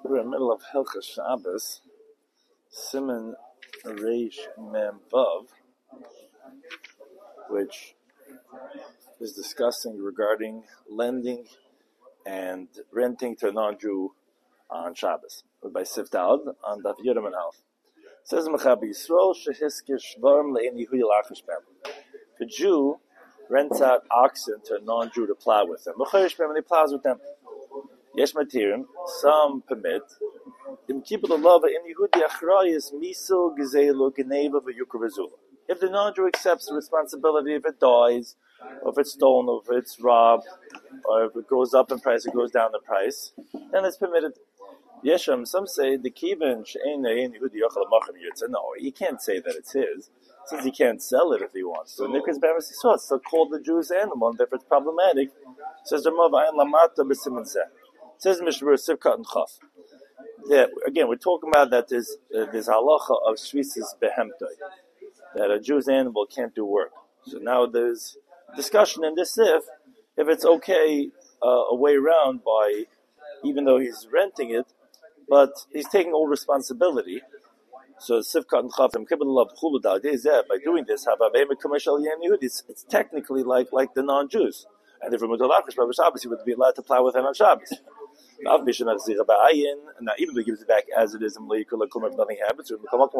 We're in the middle of Hilchas Shabbos, Siman Reish Mem Vav, which is discussing regarding lending and renting to a non-Jew on Shabbos. We're by Sifdal on Daf Yudam and Alf. Says Mechabi Yisrael shehiskish shvarim le'en Yehuda lachish bem. The Jew rents out oxen to a non-Jew to plow with them. And he plows with them. Yesh matirim, some permit. If the non-Jew accepts the responsibility, if it dies, or if it's stolen, or if it's robbed, or if it goes up in price, it goes down in price, then it's permitted. Yesham, some say the kivin no, he can't say that it's his, since he can't sell it if he wants to. It's still called the Jew's animal, and therefore it's problematic. Says the Lamata says Mishmur Sivkat and Chaf. Yeah, again, we're talking about that there's halacha of shvisis behemtoi, that a Jew's animal can't do work. So now there's discussion in this if it's okay a way around by, even though he's renting it, but he's taking all responsibility. So Sivkat and Chaf by doing this, it's technically like the non-Jews. And if we're Shabbos, he would be allowed to plow with him on Shabbos. Now, even though he gives it back as it is, if nothing happens,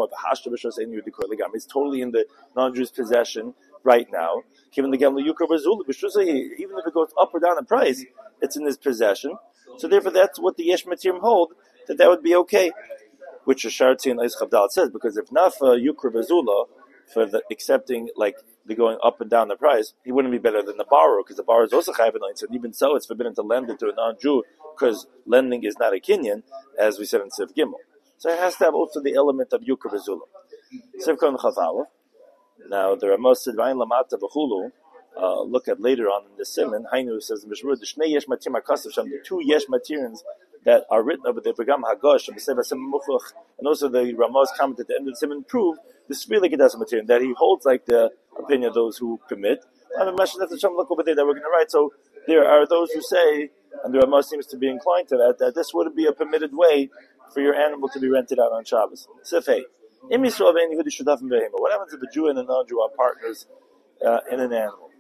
it's totally in the non-Jew's possession right now. Even if it goes up or down in price, it's in his possession. So therefore, that's what the Yesh Matirim hold, that would be okay. Which Shartzi and Eis Chavdal says, because if not for Yukra Bezula, for the accepting, like, the going up and down the price, he wouldn't be better than the borrower, because the borrower is also chayav b'noin. And even so, it's forbidden to lend it to a non-Jew, because lending is not a kinyan, as we said in Siv Gimel. So it has to have also the element of Yukra Bezula. Siv Kon Chavav. Now, there are most Sidvayin Lamata B'chulu. Look at later on in the Siman. Hainu says in Mishmur, the Shnei Yesh Matir Makasav Sham, the two Yesh Matirins that are written over the Begam Hagosh and also the Ramah's comment at the end of the Siman prove this really Kedas Matirin, that he holds like the opinion of those who permit. I'm mentioning that look over there that we're going to write. So there are those who say, and the Ramah seems to be inclined to that this would be a permitted way for your animal to be rented out on Shabbos. Sifei. What happens if a Jew and a non-Jew are partners in an animal?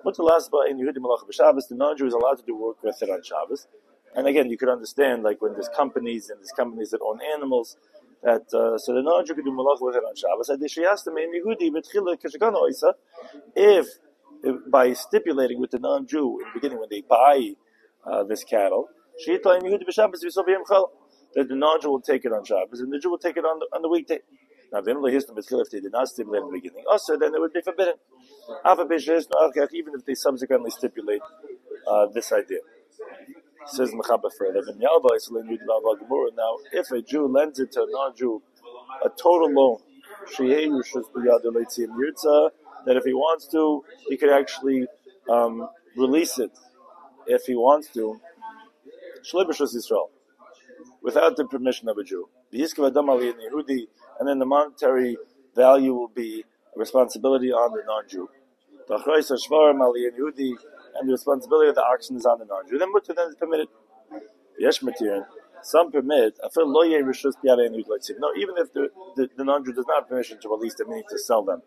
The non-Jew is allowed to do work with it on Shabbos. And again, you could understand, like when there's companies that own animals, that so the non-Jew could do malach with it on Shabbos. If by stipulating with the non-Jew in the beginning when they buy this cattle, that the non-Jew will take it on Shabbos and the Jew will take it on the weekday. Now, if they did not stipulate in the beginning, also then it would be forbidden. Even if they subsequently stipulate this idea. Says Mechaba further. Now, if a Jew lends it to a non-Jew, a total loan, that if he wants to, he could actually release it if he wants to, without the permission of a Jew. And then the monetary value will be a responsibility on the non-Jew. And the responsibility of the oxen is on the non-Jew. Then it's permitted. Yesh Matirin, some permit. No, even if the non-Jew does not have permission to release them, meaning to sell them.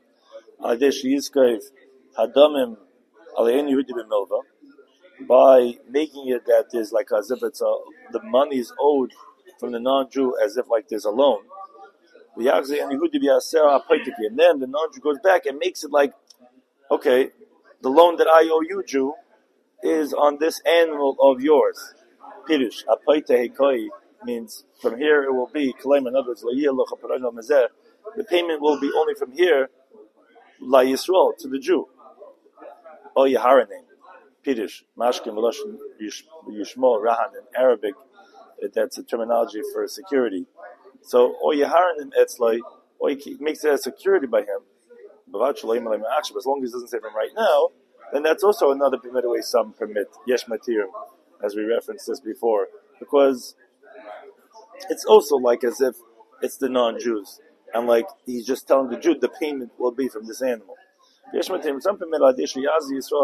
By making it that there's like as if it's the money is owed from the non-Jew as if like there's a loan. And then the non-Jew goes back and makes it like, okay, the loan that I owe you, Jew, is on this animal of yours. Pirush, apaita hekoi, means from here it will be, in other words, the payment will be only from here, la Yisrael, to the Jew. O Yeharanim, Pirush, mashkim v'loshin yishmo rahan in Arabic, that's a terminology for security. So, O Yeharanim etzloi, or he makes it a security by him. As long as he doesn't say them right now, then that's also another permitted way some permit Yesh Matirim, as we referenced this before, because it's also like as if it's the non-Jews, and like he's just telling the Jew the payment will be from this animal. Yesh Matirim, some permit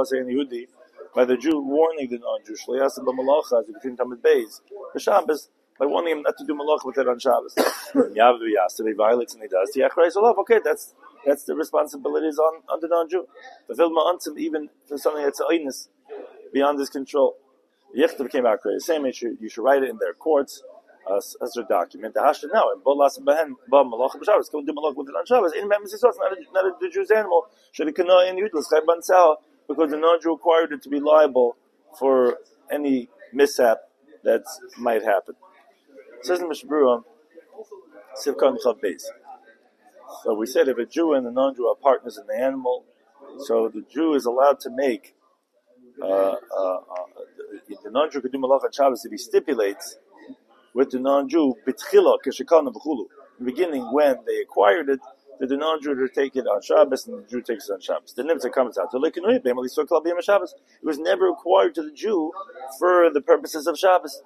by the Jew warning the non-Jew, by wanting him not to do malach with it on Shabbos. Yavdu Yasser, he violates and he does. Okay, that's the responsibilities on the non-Jew. Fulfill ma'antzim even for something that's oinus beyond his control. Yichtav came out crazy. Same issue. You should write it in their courts as a document. The hashta now and bolas behen ba malach b'Shabbos. Go do malach with it on Shabbos. In Memphis, not the Jew's animal. Should it kana in Yudlas chayv bansal because the non-Jew required it to be liable for any mishap that might happen. Says in Mishbura, Sivkan Chav Beis. So we said if a Jew and a non-Jew are partners in the animal, so the Jew is allowed to make the non-Jew could do malach on Shabbos if he stipulates with the non-Jew bitchila keshekana b'chulu. In the beginning, when they acquired it, that the non-Jew would take it on Shabbos and the Jew takes it on Shabbos. The Nimtzah comes out. It was never acquired to the Jew for the purposes of Shabbos.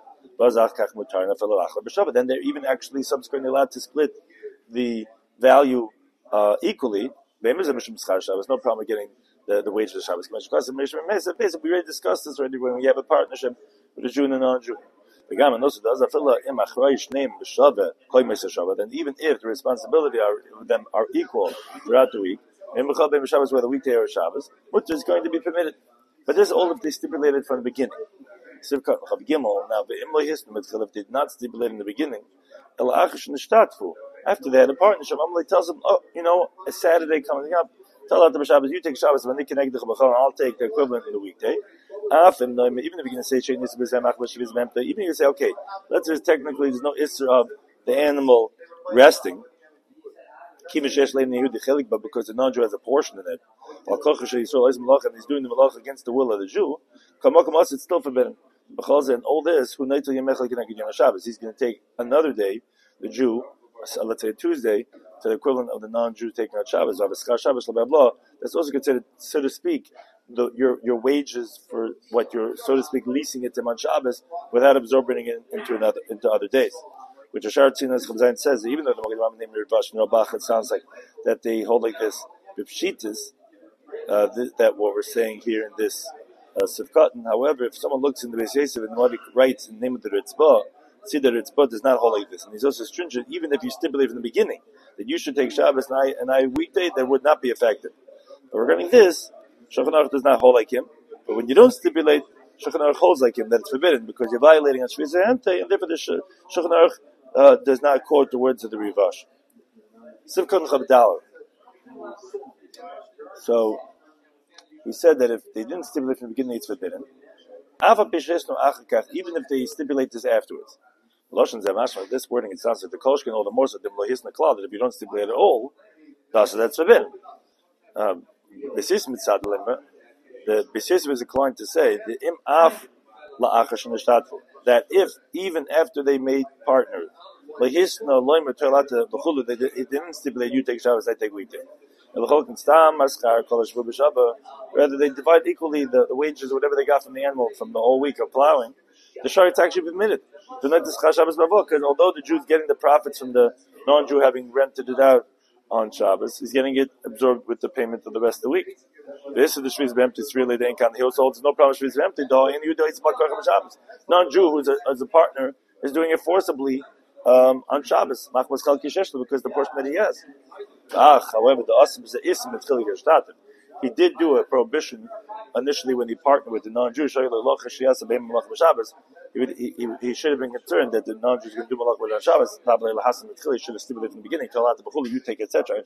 Then they're even actually subsequently allowed to split the value equally. There's no problem with getting the wages of Shabbos. Basically, we already discussed this already when we have a partnership with a Jew and a non-Jew. Then even if the responsibility of them are equal throughout the week, whether weekday or Shabbos, mutter is going to be permitted. But this is all if they stipulated from the beginning. Now, if they did not stipulate in the beginning, after they had a partnership, Amalek tells them, a Saturday coming up, tell out the Shabbos, you take Shabbos, and I'll take the equivalent in the weekday. Even if you're going to say, even if you say, okay, let's say technically there's no issur of the animal resting, but because the non-Jew has a portion in it, and he's doing the malach against the will of the Jew, it's still forbidden. And all this, he's going to take another day, the Jew, let's say Tuesday, to the equivalent of the non-Jew taking out Shabbos, that's also considered, so to speak, your wages for what you're, so to speak, leasing it to on Shabbos without absorbing it into other days. Which Ashar Tzinas Chabzayin says, even though the Magen Rambam named Rivash and Rabach, it sounds like that they hold like this Bipshitas, that what we're saying here in this Sivkatan. However, if someone looks in the Beis Yosef and what he writes in the name of the Ritzbah, see that Ritzbah does not hold like this. And he's also stringent, even if you stipulate from the beginning that you should take Shabbos and I weekday, that would not be effective. But regarding this, Shulchan Aruch does not hold like him. But when you don't stipulate, Shulchan Aruch holds like him, that it's forbidden because you're violating on Shviz Hemtei, and therefore the Shulchan Aruch does not quote the words of the Rivash. Sivkon Chabdal. So we said that if they didn't stipulate from the beginning, it's forbidden. Even if they stipulate this afterwards. This wording, it sounds like the Kolshkin or the Morsa, that if you don't stipulate at all, that's forbidden. The Beis Yosef is inclined to say that if even after they made partners, they didn't stipulate you take Shabbos, I take weekday. Rather, they divide equally the wages or whatever they got from the animal from the whole week of plowing. The Sharit's actually permitted. Because although the Jew's getting the profits from the non-Jew having rented it out on Shabbos, he's getting it absorbed with the payment of the rest of the week. This is the Shviz B'Empty. It's really the Enkan. He also holds no problem with Shviz B'Empty. Non-Jew who's a partner is doing it forcibly on Shabbos because the portion that he has. However, the Asim is Isim Geshtatim. He did do a prohibition initially when he partnered with the non-Jew. He should have been concerned that the non-Jew is going to do malach with on Shabbos. He should have stipulated from the beginning. You take etc.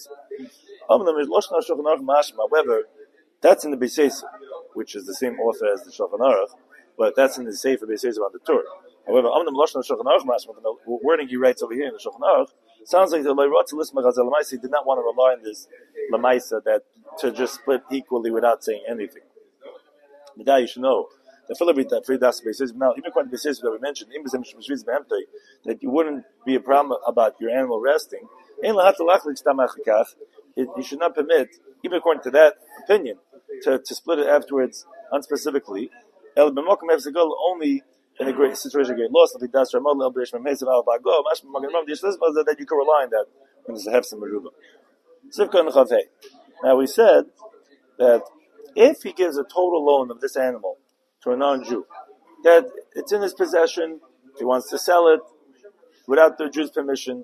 However, that's in the Beis Yosef, which is the same author as the Shulchan Aruch, but that's in the Sefer Beis Yosef on the Torah. However, the wording he writes over here in the Shulchan Aruch sounds like the he did not want to rely on this Lamaisa that to just split equally without saying anything. But now you should know that now, even according to the Beis that we mentioned, that you wouldn't be a problem about your animal resting. You should not permit, even according to that opinion, to split it afterwards unspecifically. Only in a great situation, great loss, that you can rely on that when there's a hefsim meruba. Now we said that if he gives a total loan of this animal to a non-Jew, that it's in his possession he wants to sell it without the Jew's permission,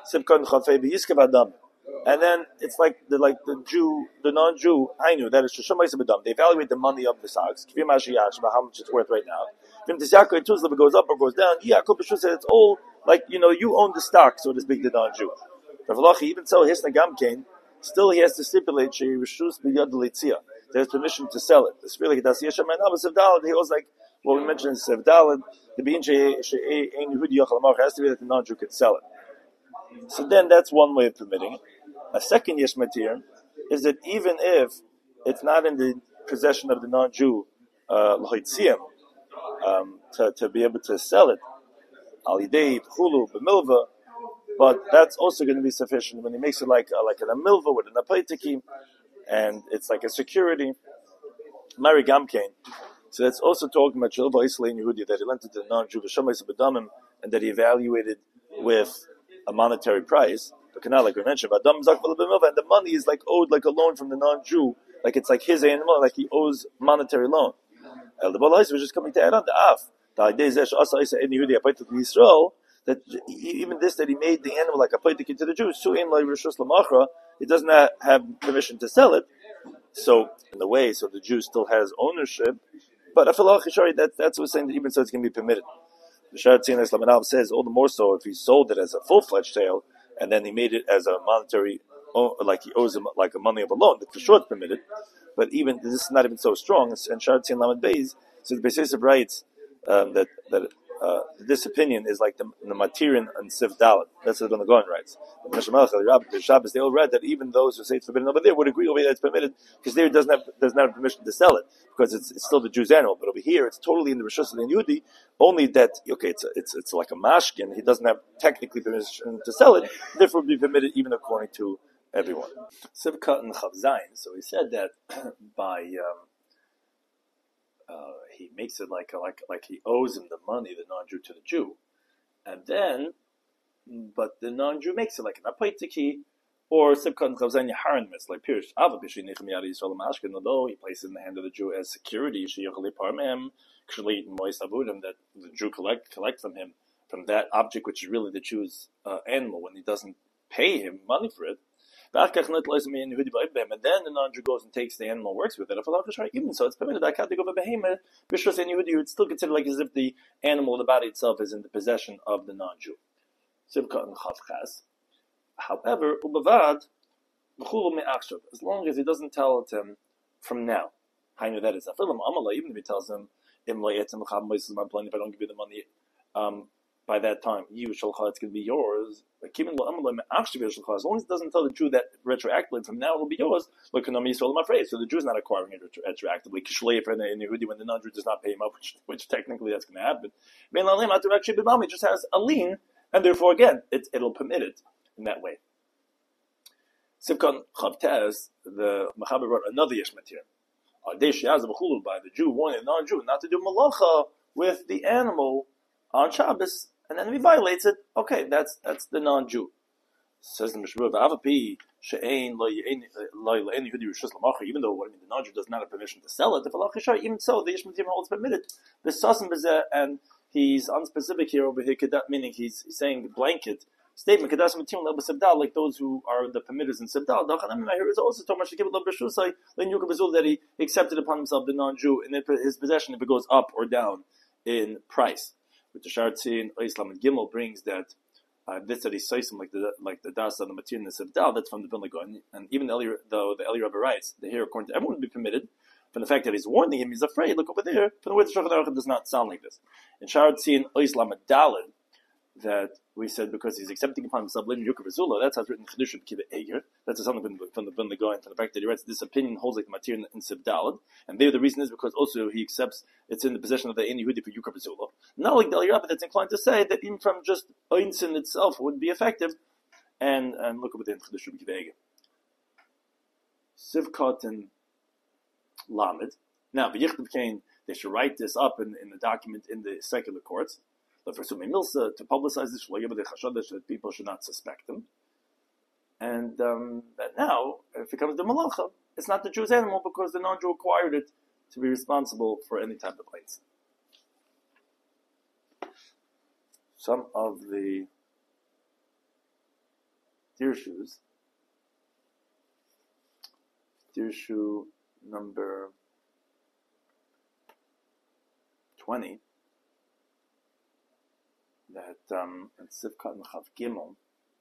and then it's like the non-Jew, I knew that it's They evaluate the money of the stocks, how much it's worth right now. If it goes up or goes down, it's all like, you own the stock, so to speak, the non-Jew. Even so, still he has to stipulate there's permission to sell it. It's really he was like what we mentioned in Sevdalad, the being has to be that the non-Jew could sell it. So then that's one way of permitting it. A second yesh matir is that even if it's not in the possession of the non-Jew to be able to sell it, alidei chulu b'milva, but that's also going to be sufficient when he makes it like an amilva with an apaitiki, and it's like a security. Mari Gamkein. So that's also talking about Shilva Israel Yehudi, that he lent it to the non-Jew and that he evaluated with a monetary price. But not like we mentioned, and the money is like owed like a loan from the non-Jew, like it's like his animal, like he owes monetary loan. The Balais was just coming to add on the af. That even this, that he made the animal like a paitik to the Jews, he does not have permission to sell it. So in the way, so the Jew still has ownership. But that's what we're saying, that even so it's going to be permitted. The Sharatzian Islam says all the more so if he sold it as a full-fledged sale and then he made it as a monetary, like he owes him like a money of a loan. For sure it's permitted, but even this is not even so strong. And Sharatzian Lamed Beis, so the Beis writes that this opinion is like the Matirin and Siv Dalet. That's what the Gaon writes. The Shabbos, they all read that even those who say it's forbidden over there would agree over here that it's permitted, because there does not have permission to sell it, because it's still the Jew's animal. But over here, it's totally in the Rishus and Yehudi, only that, okay, it's like a mashkin, he doesn't have technically permission to sell it, therefore it would be permitted even according to everyone. Sivkat and Chavzain, so he said that by... he makes it like he owes him the money, the non-Jew, to the Jew, and then, but the non-Jew makes it like an apaitiki or sibkan chavzain yaharan mis like Pirish avabishi nechemiyadi Yisrael mashkin. Although he places it in the hand of the Jew as security, sheyachli parmem kshlit mois abudim, that the Jew collect from him from that object which is really the Jew's animal when he doesn't pay him money for it. And then the non-Jew goes and takes the animal and works with it. Even so, it's permitted. You would still consider like as if the animal, the body itself, is in the possession of the non-Jew. However, as long as he doesn't tell it to him from now, that is, even if he tells him, if I don't give you the money, by that time, it's going to be yours. As long as it doesn't tell the Jew that retroactively from now it will be yours, so the Jew is not acquiring it retroactively. When the non-Jew does not pay him up, which technically that's going to happen. It just has a lien, and therefore again, it'll permit it in that way. Sivkon Chavtez, the Mechaber wrote another Yesh Matir. By the Jew warning the non-Jew not to do malacha with the animal on Shabbos, and then if he violates it, okay, that's the non-Jew. Says the Mishmur, even though the non-Jew does not have permission to sell it, even so, the Yesh Matir holds permitted. And he's unspecific here over here, meaning he's saying blanket statement, like those who are the permitters in Sebdal. Here is also that he accepted upon himself the non-Jew in his possession if it goes up or down in price. With the Shartzin, Islam and Gimel brings that this that he says like the das of the material in the Sevdal, that's from the Vilna Gaon. And even the Eli Rabbi writes that here, according to everyone, would be permitted. From the fact that he's warning him, he's afraid. Look over there. From the way the Shulchan Aruch does not sound like this. In Shartzin, Islam and Daled, that we said because he's accepting upon himself Lin Yukar Bezula, that's how it's written in Chedush of Kiva Eger. That's something from the Vilna Gaon, from the fact that he writes this opinion holds like the material in Sevdalad. And there the reason is because also he accepts it's in the possession of the Ein Yehudi for Yukar Bezula. Not like the Eli Rabbi that's inclined to say that even from just Einsin itself would be effective. And look over there in Chedush of Kiva Eger. Sivkot and Lamed. Now, V'yichtav Kain, they should write this up in the document in the secular courts. But for Sumei Milsa, to publicize this, that people should not suspect them. And that now, if it comes to Malacha, it's not the Jew's animal because the non-Jew acquired it to be responsible for any type of plates. some of the Dirshu number 20, that in Sivkat and Chav Gimel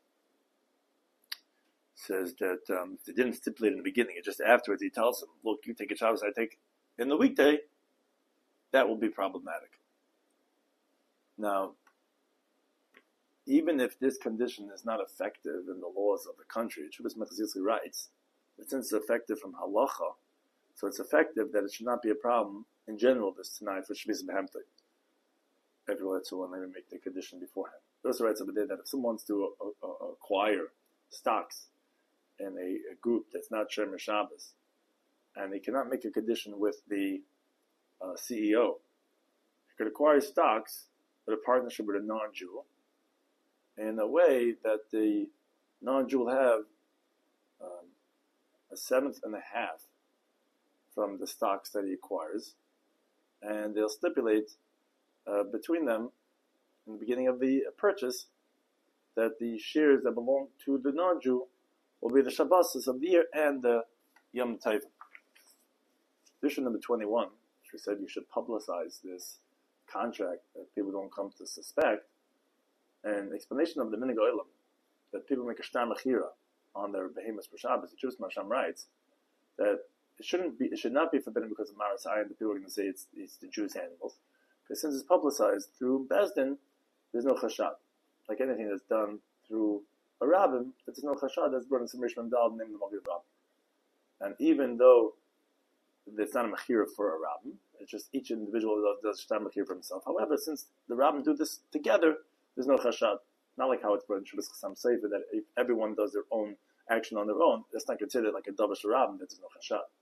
says that if they didn't stipulate in the beginning, and just afterwards he tells them, look, you take a Shabbos, I take in the weekday, that will be problematic. Now, even if this condition is not effective in the laws of the country, Shubas Mechazilski writes that since it's effective from halacha, so it's effective that it should not be a problem in general this tonight for Shvis Behemtoi. Everyone lets one maybe make the condition beforehand. He also writes over there that if someone wants to acquire stocks in a group that's not Shemer Shabbos, and he cannot make a condition with the CEO, he could acquire stocks with a partnership with a non-Jew in a way that the non-Jew will have a 1/7 from the stocks that he acquires, and they'll stipulate between them in the beginning of the purchase that the shares that belong to the non-Jew will be the Shabbosos of the year and the Yom Tovim. Edition number 21, which we said you should publicize this contract that people don't come to suspect, and explanation of the Minig Olam, that people make a shtar mechira on their behemoths for Shabbos. The Jewish Masham writes that it should not be forbidden because of Maras Ayin, that people are going to say it's the Jews' animals. Because since it's publicized through Bezdin, there's no chashad. Like anything that's done through a rabbin, if there's no chashad, that's brought in some Rishman Dal named the Magid Rabbin. And even though it's not a mechira for a rabbin, it's just each individual does shtar mechira for himself. However, since the rabbin do this together, there's no chashad. Not like how it's brought in Shabbos Chasam Sefer, that if everyone does their own action on their own, that's not considered like a Davar Rabbin, that there's no chashad.